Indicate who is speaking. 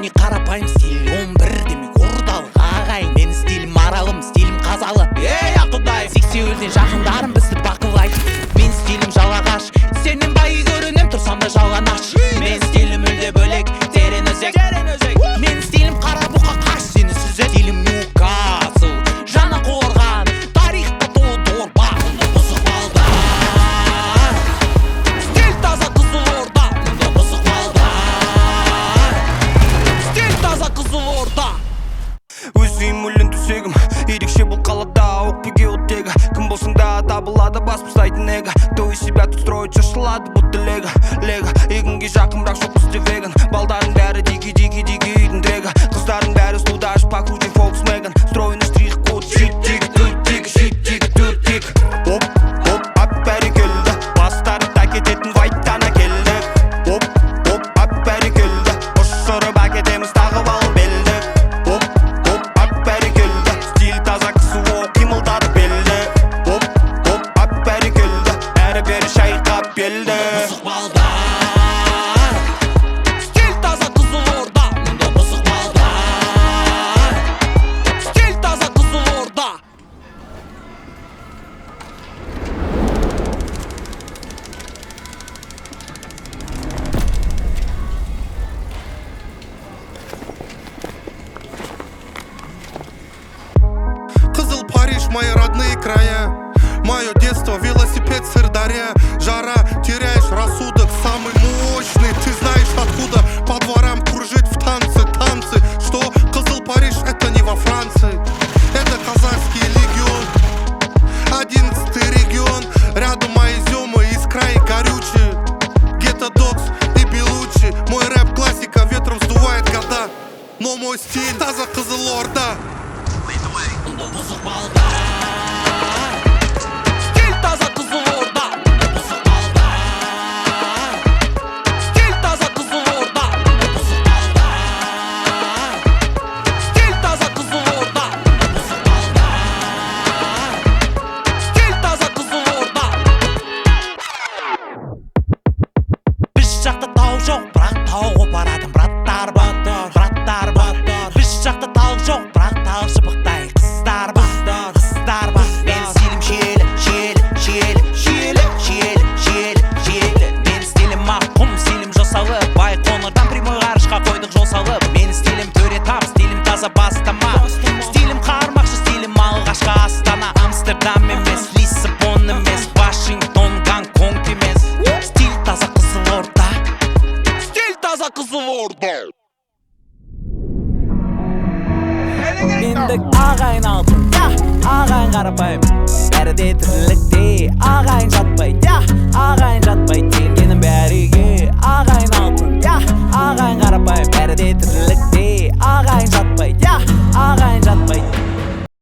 Speaker 1: Күні қарапайым стиль 11 демек ордалық ағайын. Менің стилім маралым, стилім қазалы. Ей ақұдай, сексеуілден жақындарым бізді бақылайды. Мен стилім жалағаш, сенен бай көрінем, тұрсам да жалғанаш. Мен стилім мүлде бөлек, терең өзек. Мен стилім қара бұқа қаш, сені сүзет. Стилім Ньюкасл, жаңа қорған, тарихта толы дорба. Мұнда бұзық балдар, стиль таза Қызылорда. Мұнда бұзық балдар, стиль таза Қызылорда.
Speaker 2: Өзім өлін төсегім, ерекше бұл қалада өкпеге оттегі. Кім болсың да табылады бас бұстайтын эго. То из себя тут строить шашылады будто лего. Егінге жақын бірақ жоқ бізде веган. Балдардың бәрі диги үйдің дрегі. Қыздардың бәрі студаж покрути Volkswagen. Стройный штрих-код шит-тик, түр-тик, шит-тик, түр-тик. Оп, ап бәрекелді. Бастары тәкететін вайттана келді. Оп, ап бәрекелді. Ұшырып әкетеміз тағып алып белді. Оп, ап бәрекелді. Стиль таза кісі оқ қимылдады белді. Оп, ап бәрекелді. Әрі-бері шайқап белді.
Speaker 1: Бұзық балдар, стиль таза Қызылорда. Мұнда бұзық балдар, стиль таза Қызылорда.
Speaker 3: Қызыл Париж, мои родные края. Мое детство, велосипед, Сырдарья. Жара, теряешь рассудок, самый мощный. Ты знаешь откуда по дворам кружить в танцы. Что Қызыл Париж, это не во Франции. Это казахский легион, 11-й регион. Рядом мои зёмы из края горючие. Гетто Докс и Белучи. Мой рэп классика ветром сдувает года. Но мой стиль таза Қызылорда.
Speaker 1: Мұнда бұзық балдар, стиль таза Қызылорда. Мұнда бұзық балдар, стиль таза Қызылорда. Мұнда бұзық балдар, стиль таза Қызылорда. Мұнда бұзық балдар, стиль таза Қызылорда. Біз жақта тау жоқ, бірақ тау қопаратын браттар бар. Біз жақта тау жоқ, бірақ тау шыбықтай қыздар бар. Мен стилім шиелі. Мен стилім мақұм, стилім жосалы. Бай қоңырдан прямой ғарышқа қойдық жол салып. Мен стилім төре тап, стилім таза бастама. Стилім қармақшы, стилім алғашқы Астана. Амстердам емес, Лиссабон емес, Вашингтон, Гонконг емес. Стиль таза Қызылорда, стиль таза Қызылорда.
Speaker 4: Мендік ағайын алтын, ағайын қарапайым. Бәрі де тірлікте ағайын жатпайды, ағайын жатпайды.